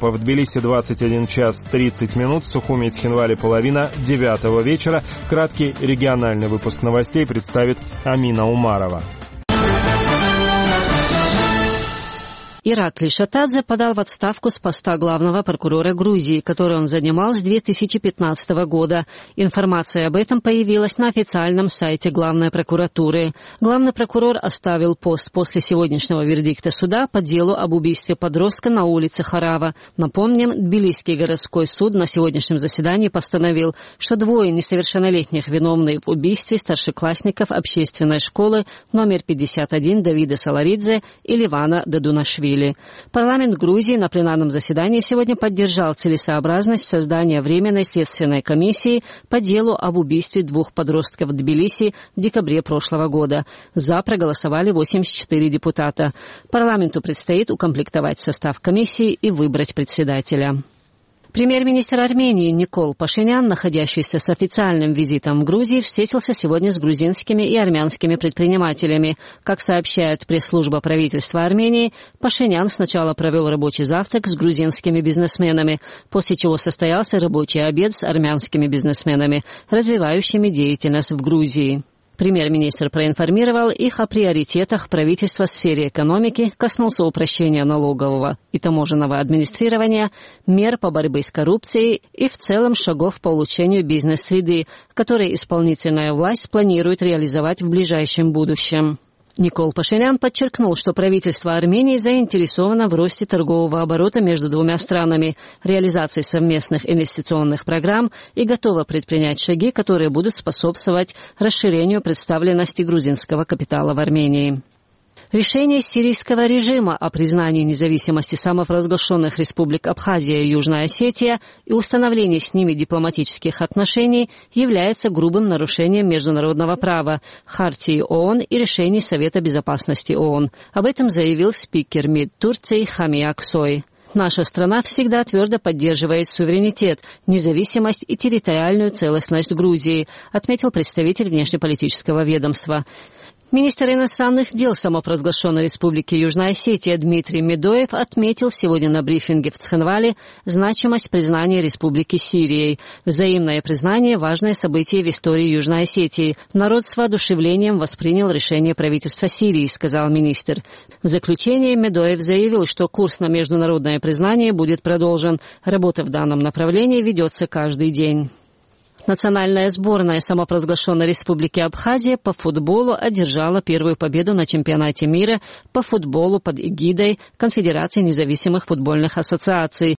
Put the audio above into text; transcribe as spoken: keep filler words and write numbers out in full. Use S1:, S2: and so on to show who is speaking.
S1: Европа. В Тбилиси двадцать один час тридцать минут, в Сухуми и Цхинвале половина девятого вечера. Краткий региональный выпуск новостей представит Амина Умарова.
S2: Ираклий Шатадзе подал в отставку с поста главного прокурора Грузии, который он занимал с две тысячи пятнадцатого года. Информация об этом появилась на официальном сайте главной прокуратуры. Главный прокурор оставил пост после сегодняшнего вердикта суда по делу об убийстве подростка на улице Харава. Напомним, Тбилисский городской суд на сегодняшнем заседании постановил, что двое несовершеннолетних виновны в убийстве старшеклассников общественной школы номер пятьдесят один Давида Саларидзе и Ливана Дадунашвили. Парламент Грузии на пленарном заседании сегодня поддержал целесообразность создания Временной следственной комиссии по делу об убийстве двух подростков в Тбилиси в декабре прошлого года. За проголосовали восемьдесят четыре депутата. Парламенту предстоит укомплектовать состав комиссии и выбрать председателя. Премьер-министр Армении Никол Пашинян, находящийся с официальным визитом в Грузии, встретился сегодня с грузинскими и армянскими предпринимателями. Как сообщает пресс-служба правительства Армении, Пашинян сначала провел рабочий завтрак с грузинскими бизнесменами, после чего состоялся рабочий обед с армянскими бизнесменами, развивающими деятельность в Грузии. Премьер-министр проинформировал их о приоритетах правительства в сфере экономики, коснулся упрощения налогового и таможенного администрирования, мер по борьбе с коррупцией и в целом шагов по улучшению бизнес-среды, которые исполнительная власть планирует реализовать в ближайшем будущем. Никол Пашинян подчеркнул, что правительство Армении заинтересовано в росте торгового оборота между двумя странами, реализации совместных инвестиционных программ и готово предпринять шаги, которые будут способствовать расширению представленности грузинского капитала в Армении. Решение сирийского режима о признании независимости самопровозглашенных республик Абхазия и Южная Осетия и установлении с ними дипломатических отношений является грубым нарушением международного права, Хартии ООН и решений Совета Безопасности ООН. Об этом заявил спикер МИД Турции Хамия Аксой. Наша страна всегда твердо поддерживает суверенитет, независимость и территориальную целостность Грузии, отметил представитель внешнеполитического ведомства. Министр иностранных дел самопровозглашенной республики Южная Осетия Дмитрий Медоев отметил сегодня на брифинге в Цхинвале значимость признания республики Сирией. Взаимное признание – важное событие в истории Южной Осетии. Народ с воодушевлением воспринял решение правительства Сирии, сказал министр. В заключение Медоев заявил, что курс на международное признание будет продолжен. Работа в данном направлении ведется каждый день. Национальная сборная самопровозглашенной республики Абхазия по футболу одержала первую победу на чемпионате мира по футболу под эгидой Конфедерации независимых футбольных ассоциаций.